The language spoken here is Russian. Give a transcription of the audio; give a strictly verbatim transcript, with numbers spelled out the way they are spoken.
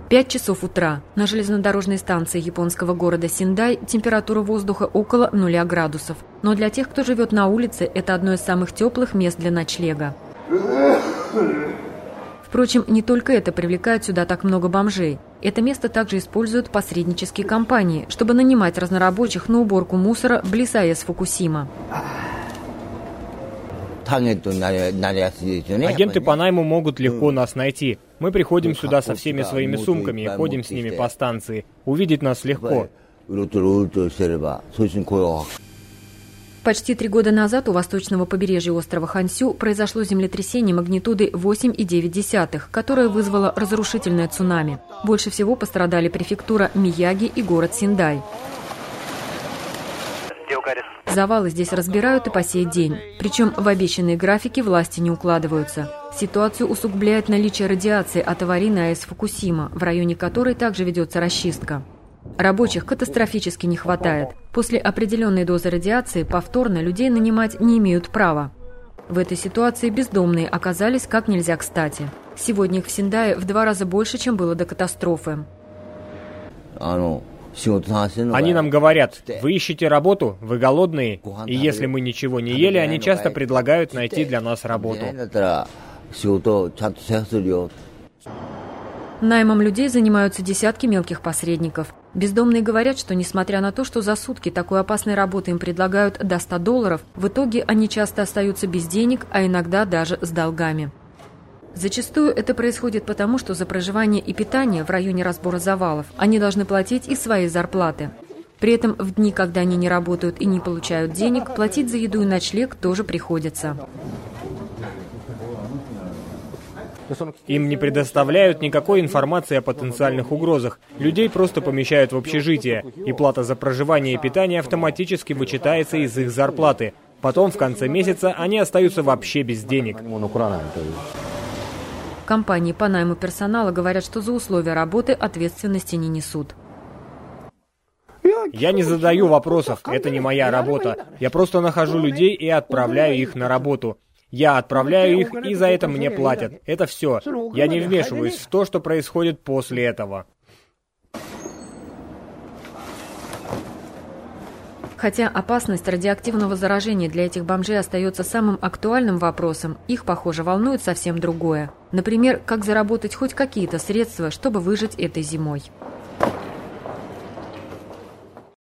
Пять часов утра. На железнодорожной станции японского города Синдай температура воздуха около нуля градусов. Но для тех, кто живет на улице, это одно из самых теплых мест для ночлега. Впрочем, не только это привлекает сюда так много бомжей. Это место также используют посреднические компании, чтобы нанимать разнорабочих на уборку мусора близ АЭС Фукусима. Агенты по найму могут легко нас найти. Мы приходим сюда со всеми своими сумками и ходим с ними по станции. Увидеть нас легко. Почти три года назад у восточного побережья острова Хансю произошло землетрясение магнитудой восемь и девять десятых, которое вызвало разрушительное цунами. Больше всего пострадали префектура Мияги и город Синдай. Завалы здесь разбирают и по сей день. Причем в обещанные графики власти не укладываются. Ситуацию усугубляет наличие радиации от аварийной АЭС Фукусима, в районе которой также ведется расчистка. Рабочих катастрофически не хватает. После определенной дозы радиации повторно людей нанимать не имеют права. В этой ситуации бездомные оказались как нельзя кстати. Сегодня их в Синдае в два раза больше, чем было до катастрофы. Они нам говорят: вы ищете работу, вы голодные, и если мы ничего не ели, они часто предлагают найти для нас работу. Наймом людей занимаются десятки мелких посредников. Бездомные говорят, что несмотря на то, что за сутки такой опасной работы им предлагают до ста долларов, в итоге они часто остаются без денег, а иногда даже с долгами. Зачастую это происходит потому, что за проживание и питание в районе разбора завалов они должны платить из своей зарплаты. При этом в дни, когда они не работают и не получают денег, платить за еду и ночлег тоже приходится. Им не предоставляют никакой информации о потенциальных угрозах. Людей просто помещают в общежитие, и плата за проживание и питание автоматически вычитается из их зарплаты. Потом, в конце месяца, они остаются вообще без денег. Компании по найму персонала говорят, что за условия работы ответственности не несут. Я не задаю вопросов, это не моя работа. Я просто нахожу людей и отправляю их на работу. Я отправляю их, и за это мне платят. Это все. Я не вмешиваюсь в то, что происходит после этого. Хотя опасность радиоактивного заражения для этих бомжей остается самым актуальным вопросом, их, похоже, волнует совсем другое. Например, как заработать хоть какие-то средства, чтобы выжить этой зимой.